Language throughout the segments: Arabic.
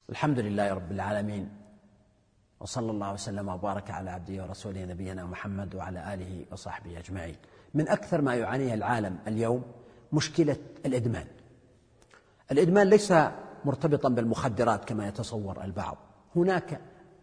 الحمد لله رب العالمين، وصلى الله وسلم وبارك على عبده ورسوله نبينا محمد وعلى آله وصحبه أجمعين. من أكثر ما يعانيه العالم اليوم مشكلة الإدمان. الإدمان ليس مرتبطا بالمخدرات كما يتصور البعض، هناك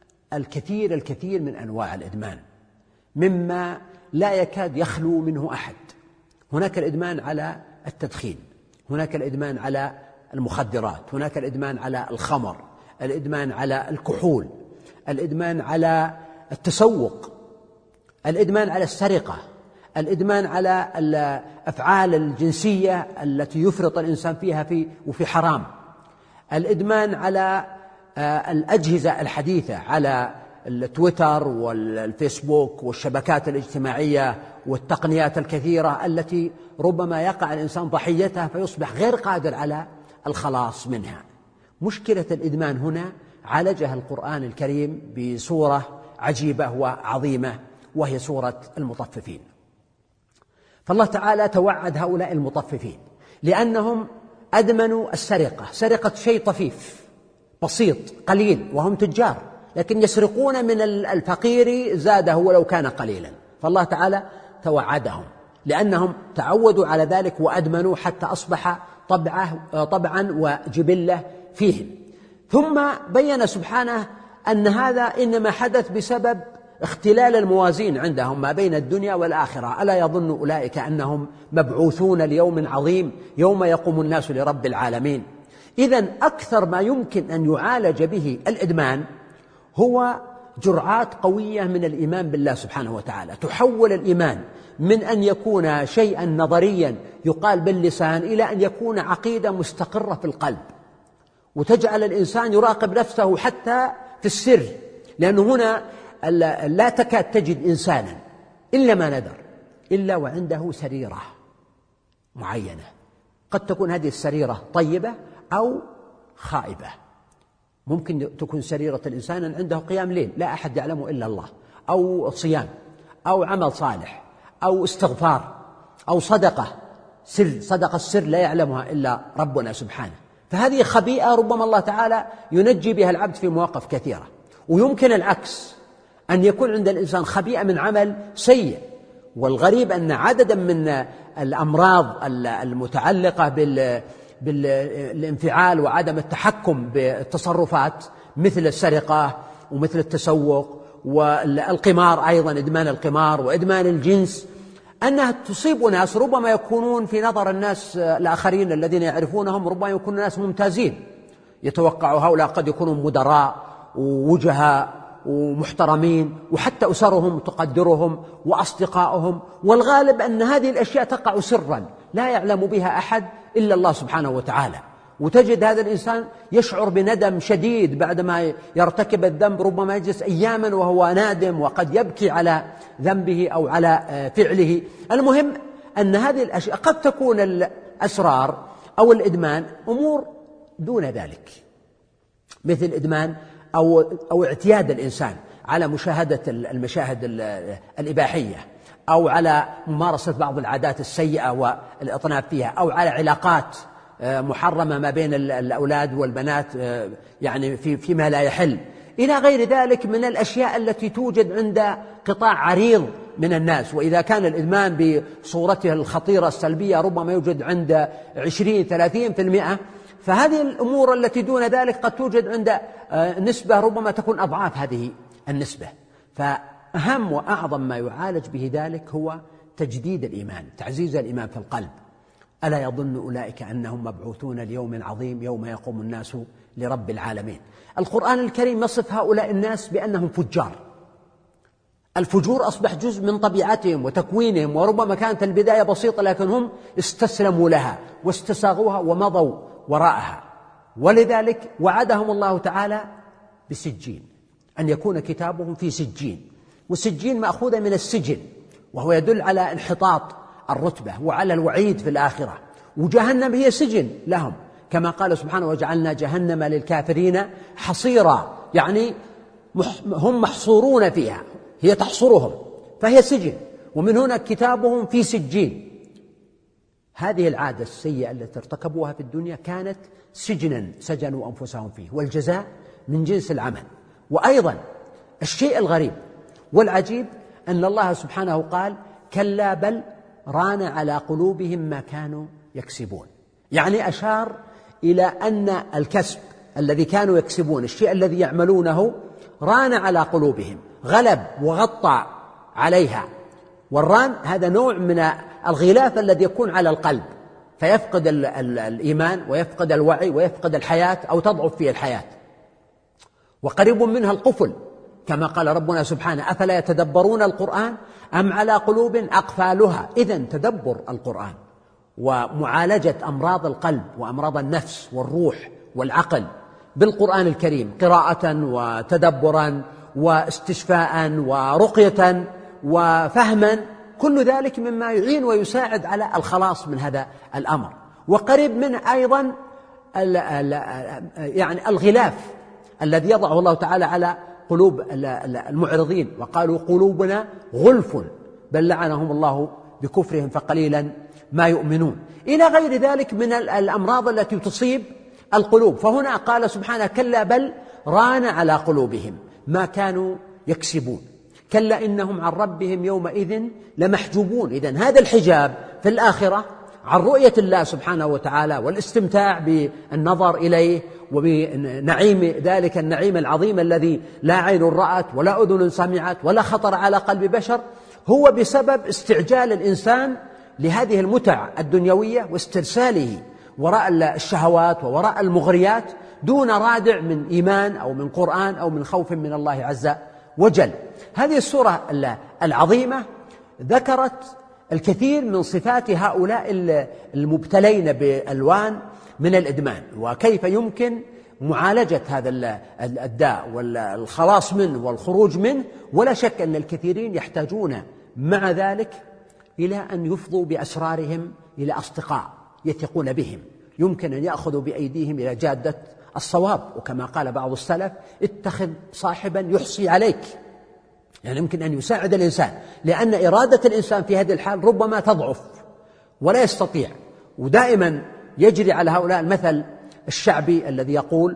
الكثير من أنواع الإدمان مما لا يكاد يخلو منه أحد. هناك الإدمان على التدخين، هناك الإدمان على المخدرات، هناك الإدمان على الخمر، الإدمان على الكحول، الإدمان على التسوق، الإدمان على السرقة، الإدمان على الأفعال الجنسية التي يفرط الإنسان فيها وفي حرام، الإدمان على الأجهزة الحديثة، على التويتر والفيسبوك والشبكات الاجتماعية والتقنيات الكثيرة التي ربما يقع الإنسان ضحيتها فيصبح غير قادر على الخلاص منها. مشكلة الإدمان هنا عالجها القرآن الكريم بصورة عجيبة وعظيمة، وهي سورة المطففين. فالله تعالى توعد هؤلاء المطففين لأنهم أدمنوا السرقة، سرقة شيء طفيف بسيط قليل، وهم تجار لكن يسرقون من الفقير زاده ولو كان قليلا. فالله تعالى توعدهم لأنهم تعودوا على ذلك وأدمنوا حتى أصبح طبعا وجبلة فيهم. ثم بين سبحانه أن هذا إنما حدث بسبب اختلال الموازين عندهم ما بين الدنيا والآخرة. ألا يظن أولئك أنهم مبعوثون ليوم عظيم يوم يقوم الناس لرب العالمين؟ إذن أكثر ما يمكن أن يعالج به الإدمان هو جرعات قوية من الإيمان بالله سبحانه وتعالى، تحول الإيمان من أن يكون شيئا نظريا يقال باللسان إلى أن يكون عقيدة مستقرة في القلب، وتجعل الإنسان يراقب نفسه حتى في السر، لأنه هنا لا تكاد تجد إنسانا إلا ما ندر إلا وعنده سريرة معينة، قد تكون هذه السريرة طيبة أو خائبة. ممكن تكون سريرة الإنسان عنده قيام ليل لا أحد يعلمه إلا الله، أو صيام، أو عمل صالح، أو استغفار، أو صدقة السر لا يعلمها إلا ربنا سبحانه. فهذه خبيئة ربما الله تعالى ينجي بها العبد في مواقف كثيرة. ويمكن العكس، أن يكون عند الإنسان خبيئة من عمل سيء. والغريب أن عددا من الأمراض المتعلقة بالانفعال وعدم التحكم بالتصرفات مثل السرقة ومثل التسوق والقمار، أيضا إدمان القمار وإدمان الجنس، أنها تصيب ناس ربما يكونون في نظر الناس الآخرين الذين يعرفونهم ربما يكونون ناس ممتازين، يتوقع هؤلاء قد يكونون مدراء ووجهاء ومحترمين، وحتى أسرهم تقدرهم وأصدقائهم، والغالب أن هذه الأشياء تقع سرا لا يعلم بها أحد إلا الله سبحانه وتعالى. وتجد هذا الإنسان يشعر بندم شديد بعدما يرتكب الذنب، ربما يجلس أياما وهو نادم وقد يبكي على ذنبه أو على فعله. المهم أن هذه الأشياء قد تكون الأسرار أو الإدمان دون ذلك، مثل إدمان أو اعتياد الإنسان على مشاهدة المشاهد الإباحية، أو على ممارسة بعض العادات السيئة والإطناب فيها، أو على علاقات محرمة ما بين الأولاد والبنات يعني فيما لا يحل، إلى غير ذلك من الأشياء التي توجد عند قطاع عريض من الناس. وإذا كان الإدمان بصورته الخطيرة السلبية ربما يوجد عند 20-30%، فهذه الأمور التي دون ذلك قد توجد عند نسبة ربما تكون أضعاف هذه النسبة. فأهم وأعظم ما يعالج به ذلك هو تجديد الإيمان، تعزيز الإيمان في القلب. ألا يظن أولئك أنهم مبعوثون ليوم عظيم يوم يقوم الناس لرب العالمين. القرآن الكريم يصف هؤلاء الناس بأنهم فجار. الفجور أصبح جزء من طبيعتهم وتكوينهم، وربما كانت البداية بسيطة لكن هم استسلموا لها واستساغوها ومضوا وراءها. ولذلك وعدهم الله تعالى بسجين، أن يكون كتابهم في سجين، والسجين مأخوذة من السجن، وهو يدل على انحطاط الرتبة وعلى الوعيد في الآخرة. وجهنم هي سجن لهم، كما قال سبحانه: وجعلنا جهنم للكافرين حصيرا، يعني هم محصورون فيها، هي تحصرهم فهي سجن. ومن هنا كتابهم في سجين. هذه العادة السيئة التي ارتكبوها في الدنيا كانت سجنا سجنوا أنفسهم فيه، والجزاء من جنس العمل. وأيضا الشيء الغريب والعجيب أن الله سبحانه قال: كلا بل ران على قلوبهم ما كانوا يكسبون. يعني أشار إلى أن الكسب الذي كانوا يكسبون، الشيء الذي يعملونه، ران على قلوبهم، غلب وغطى عليها. والران هذا نوع من الغلاف الذي يكون على القلب، فيفقد الإيمان ويفقد الوعي ويفقد الحياة أو تضعف فيه الحياة. وقريب منها القفل، كما قال ربنا سبحانه: أفلا يتدبرون القرآن أم على قلوب أقفالها. إذن تدبر القرآن ومعالجة أمراض القلب وأمراض النفس والروح والعقل بالقرآن الكريم، قراءة وتدبرا واستشفاء ورقية وفهما، كل ذلك مما يعين ويساعد على الخلاص من هذا الأمر. وقريب من أيضا يعني الغلاف الذي يضعه الله تعالى على قلوب المعرضين، وقالوا قلوبنا غلف بل لعنهم الله بكفرهم فقليلا ما يؤمنون، إلى غير ذلك من الأمراض التي تصيب القلوب. فهنا قال سبحانه: كلا بل ران على قلوبهم ما كانوا يكسبون، كلا إنهم عن ربهم يومئذ لمحجوبون. إذن هذا الحجاب في الآخرة عن رؤية الله سبحانه وتعالى والاستمتاع بالنظر إليه وبنعيم ذلك النعيم العظيم الذي لا عين رأت ولا أذن سمعت ولا خطر على قلب بشر، هو بسبب استعجال الإنسان لهذه المتع الدنيوية واسترساله وراء الشهوات ووراء المغريات دون رادع من إيمان أو من قرآن أو من خوف من الله عز وجل. هذه السورة العظيمة ذكرت الكثير من صفات هؤلاء المبتلين بألوان من الإدمان، وكيف يمكن معالجة هذا الداء والخلاص منه والخروج منه. ولا شك أن الكثيرين يحتاجون مع ذلك إلى أن يفضوا بأسرارهم إلى أصدقاء يثقون بهم، يمكن أن يأخذوا بأيديهم إلى جادة الصواب. وكما قال بعض السلف: اتخذ صاحبا يحصي عليك، يعني يمكن أن يساعد الإنسان، لأن إرادة الإنسان في هذه الحال ربما تضعف ولا يستطيع. ودائما يجري على هؤلاء المثل الشعبي الذي يقول: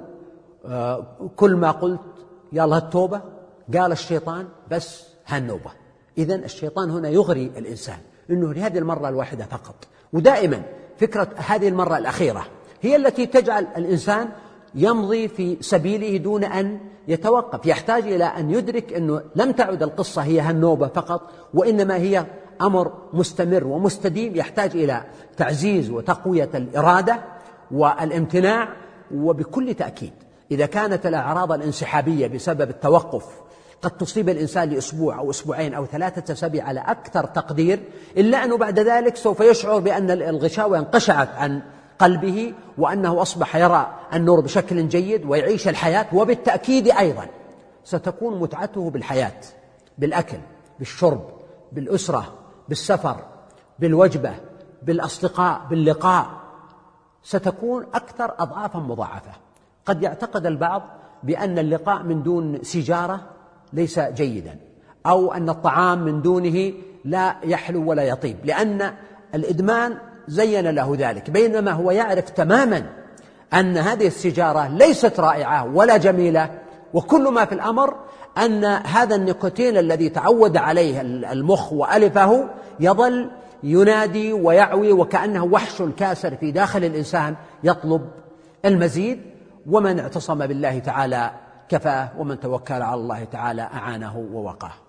كل ما قلت يلا التوبة قال الشيطان بس هالنوبة. إذن الشيطان هنا يغري الإنسان إنه لهذه المرة الواحدة فقط، ودائما فكرة هذه المرة الأخيرة هي التي تجعل الإنسان يمضي في سبيله دون أن يتوقف. يحتاج إلى أن يدرك أنه لم تعد القصة هي هالنوبة فقط، وإنما هي أمر مستمر ومستديم يحتاج إلى تعزيز وتقوية الإرادة والامتناع. وبكل تأكيد إذا كانت الأعراض الانسحابية بسبب التوقف قد تصيب الإنسان لأسبوع أو أسبوعين أو 3 أسابيع على أكثر تقدير، إلا أنه بعد ذلك سوف يشعر بأن الغشاوة انقشعت عن قلبه وأنه أصبح يرى النور بشكل جيد ويعيش الحياة. وبالتأكيد أيضا ستكون متعته بالحياة، بالأكل، بالشرب، بالأسرة، بالسفر، بالوجبة، بالأصدقاء، باللقاء، ستكون أكثر أضعافا مضاعفة. قد يعتقد البعض بأن اللقاء من دون سيجارة ليس جيدا، أو أن الطعام من دونه لا يحلو ولا يطيب، لأن الإدمان زين له ذلك، بينما هو يعرف تماما أن هذه السيجارة ليست رائعة ولا جميلة، وكل ما في الأمر أن هذا النيكوتين الذي تعود عليه المخ وألفه يظل ينادي ويعوي وكأنه وحش كاسر في داخل الإنسان يطلب المزيد. ومن اعتصم بالله تعالى كفاه، ومن توكل على الله تعالى أعانه ووقاه.